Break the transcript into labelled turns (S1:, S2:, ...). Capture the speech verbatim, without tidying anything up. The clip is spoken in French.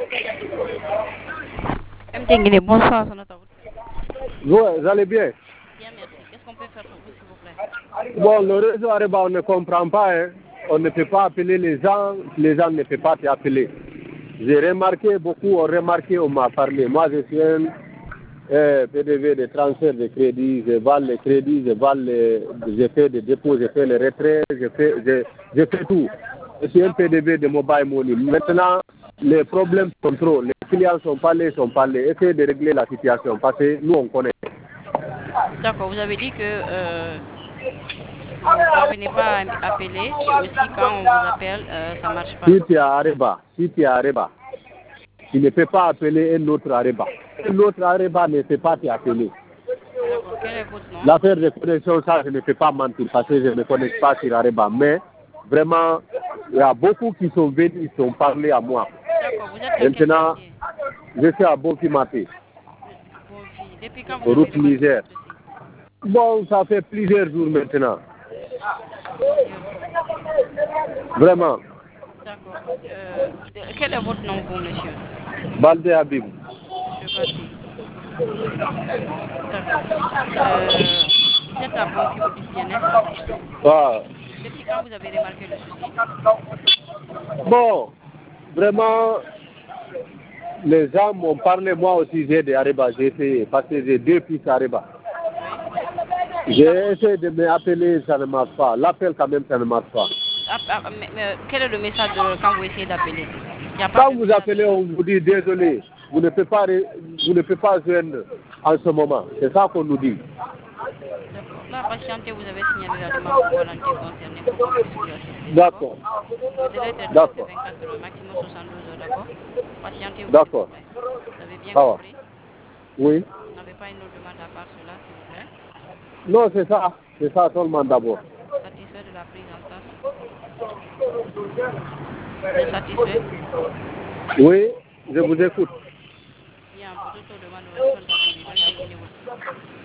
S1: M. Tenguine, bonsoir, son autre.
S2: Vous, vous allez bien?
S1: Bien, merci. Qu'est-ce qu'on peut faire pour vous, s'il vous plaît?
S2: Bon, le réseau Areba, on ne comprend pas. Hein. On ne peut pas appeler les gens, les gens ne peuvent pas t'appeler. J'ai remarqué, beaucoup ont remarqué, on m'a parlé. Moi, je suis un euh, P D V de transfert de crédit, je vends les crédits, je vends les, je fais des dépôts, je fais les retraits, je fais, je, je fais tout. Je suis un P D V de mobile money. Maintenant, les problèmes sont trop. Les clients sont parlés, sont parlés. Essayez de régler la situation parce que nous, on connaît.
S1: D'accord, vous avez dit que euh, vous ne parvenez pas à appeler et aussi quand on vous appelle, euh, ça ne marche pas.
S2: Si tu es à Areba, si tu es à Areba, tu ne peux pas appeler un autre Areba. Un autre Areba ne peut pas t'appeler.
S1: D'accord, quel est votre nom?
S2: L'affaire de connexion, ça, je ne peux pas mentir parce que je ne me connecte pas sur Areba. Mais vraiment, il y a beaucoup qui sont venus, ils sont parlé à moi.
S1: D'accord, vous êtes dans quel
S2: Maintenant,
S1: quartier?
S2: je suis à Bonfimaté,
S1: Bonne fille. Depuis quand vous avez
S2: route
S1: remarqué
S2: Niger.
S1: ce souci?
S2: Bon, ça fait plusieurs jours maintenant.
S1: Plusieurs jours.
S2: Vraiment.
S1: D'accord. Euh, quel est votre nom, vous, monsieur?
S2: Balde Habib.
S1: Monsieur Baldi. D'accord. Euh, vous êtes à Bonfi, vous dites bien, n'est-ce pas?
S2: Ah.
S1: Depuis quand vous avez remarqué le souci?
S2: Bon, vraiment, les gens m'ont parlé, moi aussi j'ai des Areba, j'ai essayé, parce que j'ai deux fils Areba.
S1: Oui.
S2: J'ai essayé de m'appeler, ça ne marche pas. L'appel quand même, ça ne marche pas.
S1: Ah, ah, mais, mais quel est le message de, quand vous essayez d'appeler? Il n'y a pas
S2: Quand
S1: de
S2: vous
S1: message.
S2: appelez, on vous dit désolé, vous ne pouvez pas, vous ne pouvez pas joindre en ce moment. C'est ça qu'on nous dit.
S1: D'accord. Là, patientez, vous avez signalé la demande pour volonté concernée pour qu'on puisse vous assister.
S2: D'accord.
S1: Le délai est de
S2: D'accord.
S1: vingt-quatre heures, maximum soixante-douze heures, d'accord? Patientez, vous, s'il vous
S2: D'accord.
S1: plaît. Vous avez bien
S2: Ah ouais.
S1: compris?
S2: Oui.
S1: Vous n'avez pas une autre demande à part cela, s'il vous plaît?
S2: Non, c'est ça. C'est ça seulement d'abord.
S1: Satisfait de la prise en charge? Vous êtes satisfait?
S2: Oui, je vous écoute.
S1: Bien, pour toute demande, vous répondre par